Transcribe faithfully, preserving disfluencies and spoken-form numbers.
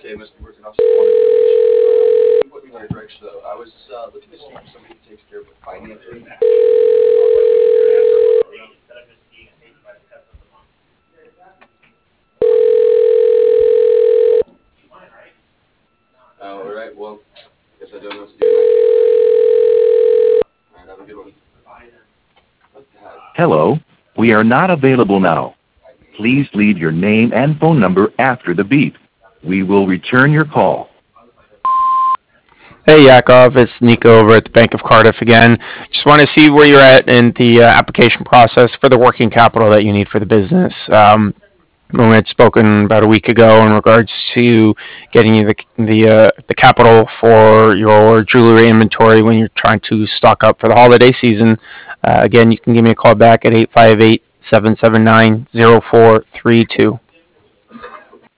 Okay, Mister Working off some more information. You put me in the right direction, though. I was uh, looking to see for somebody who takes care of the financing. Oh, all right. Well, guess I don't know what to do in that case. All right, have a good one. Hello, we are not available now. Please leave your name and phone number after the beep. We will return your call. Hey Yakov, it's Nico over at the Bank of Cardiff again. Just want to see where you're at in the uh, application process for the working capital that you need for the business. Um, we had spoken about a week ago in regards to getting you the the uh, the capital for your jewelry inventory when you're trying to stock up for the holiday season. Uh, again, you can give me a call back at eight five eight, seven seven nine, zero four three two.